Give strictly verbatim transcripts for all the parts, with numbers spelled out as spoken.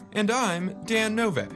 And I'm Dan Novak.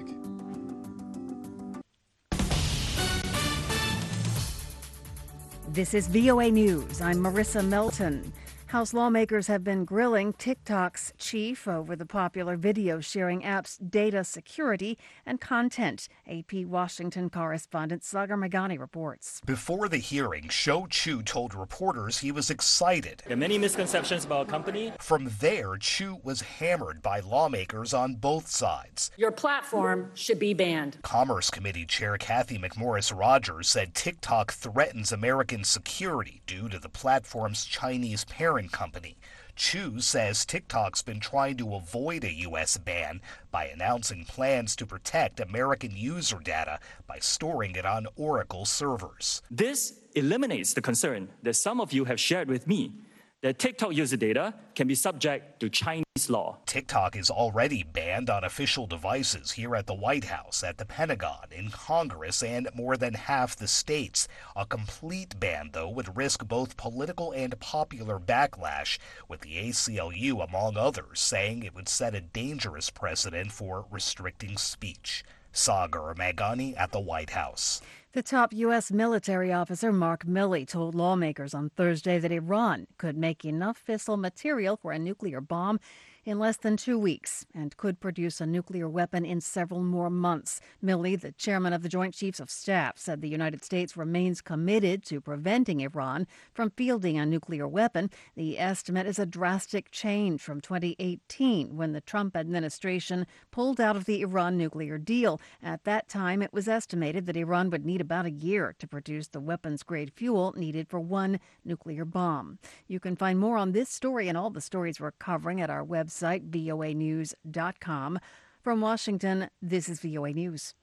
This is V O A News. I'm Marissa Melton. House lawmakers have been grilling TikTok's chief over the popular video-sharing app's data security and content. A P Washington correspondent Sagar Meghani reports. Before the hearing, Shou Chew told reporters he was excited. There are many misconceptions about our company. From there, Chew was hammered by lawmakers on both sides. Your platform should be banned. Commerce Committee Chair Cathy McMorris Rodgers said TikTok threatens American security due to the platform's Chinese parent company. Chew says TikTok's been trying to avoid a U S ban by announcing plans to protect American user data by storing it on Oracle servers. This eliminates the concern that some of you have shared with me that TikTok user data can be subject to Chinese law. TikTok is already banned on official devices here at the White House, at the Pentagon, in Congress, and more than half the states. A complete ban, though, would risk both political and popular backlash, with the A C L U, among others, saying it would set a dangerous precedent for restricting speech. Sagar Meghani at the White House. The top U S military officer Mark Milley told lawmakers on Thursday that Iran could make enough fissile material for a nuclear bomb in less than two weeks and could produce a nuclear weapon in several more months. Milley, the chairman of the Joint Chiefs of Staff, said the United States remains committed to preventing Iran from fielding a nuclear weapon. The estimate is a drastic change from twenty eighteen, when the Trump administration pulled out of the Iran nuclear deal. At that time, it was estimated that Iran would need about a year to produce the weapons-grade fuel needed for one nuclear bomb. You can find more on this story and all the stories we're covering at our website, V O A news dot com. From Washington, this is V O A News.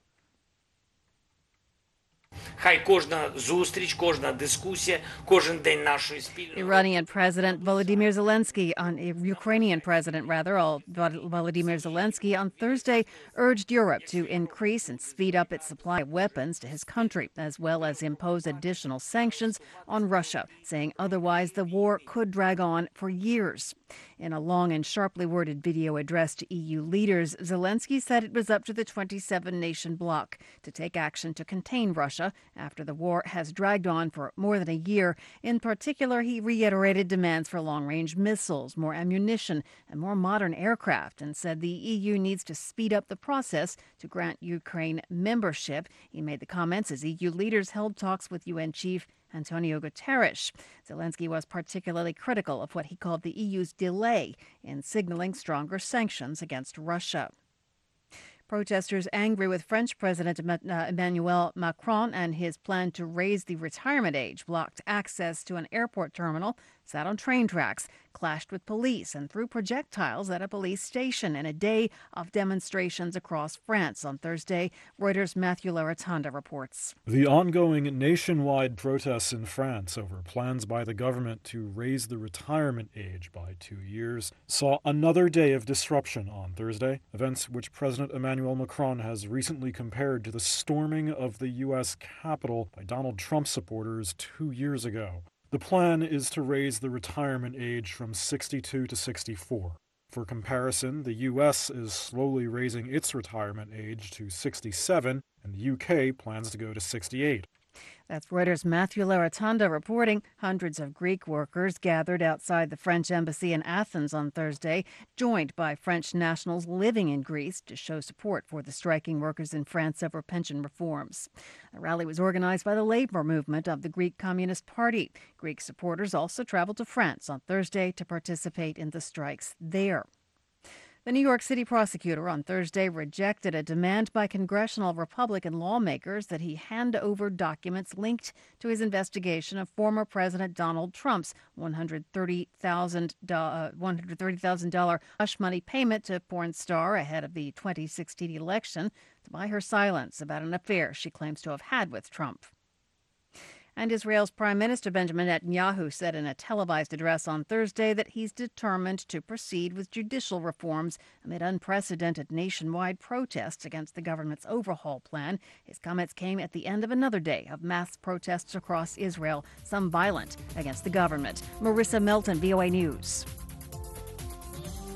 Хай кожна зустріч, кожна дискусія, кожен день нашої спільної. Iranian President Volodymyr Zelensky on Ukrainian President rather Volodymyr Zelensky on Thursday urged Europe to increase and speed up its supply of weapons to his country, as well as impose additional sanctions on Russia, saying otherwise the war could drag on for years. In a long and sharply worded video addressed to E U leaders, Zelensky said it was up to the twenty-seven nation bloc to take action to contain Russia after the war has dragged on for more than a year. In particular, he reiterated demands for long-range missiles, more ammunition, and more modern aircraft, and said the E U needs to speed up the process to grant Ukraine membership. He made the comments as E U leaders held talks with U N Chief Antonio Guterres. Zelensky was particularly critical of what he called the E U's delay in signaling stronger sanctions against Russia. Protesters angry with French President Emmanuel Macron and his plan to raise the retirement age blocked access to an airport terminal, sat on train tracks, clashed with police, and threw projectiles at a police station in a day of demonstrations across France. On Thursday, Reuters' Matthew Laratanda reports. The ongoing nationwide protests in France over plans by the government to raise the retirement age by two years saw another day of disruption on Thursday, events which President Emmanuel Macron has recently compared to the storming of the U S Capitol by Donald Trump supporters two years ago. The plan is to raise the retirement age from sixty-two to sixty-four. For comparison, the U S is slowly raising its retirement age to sixty-seven, and the U K plans to go to sixty-eight. That's Reuters' Matthew Laratanda reporting. Hundreds of Greek workers gathered outside the French embassy in Athens on Thursday, joined by French nationals living in Greece to show support for the striking workers in France over pension reforms. The rally was organized by the labor movement of the Greek Communist Party. Greek supporters also traveled to France on Thursday to participate in the strikes there. The New York City prosecutor on Thursday rejected a demand by congressional Republican lawmakers that he hand over documents linked to his investigation of former President Donald Trump's one hundred thirty thousand dollars hush money payment to porn star ahead of the twenty sixteen election to buy her silence about an affair she claims to have had with Trump. And Israel's Prime Minister Benjamin Netanyahu said in a televised address on Thursday that he's determined to proceed with judicial reforms amid unprecedented nationwide protests against the government's overhaul plan. His comments came at the end of another day of mass protests across Israel, some violent, against the government. Marissa Melton, V O A News.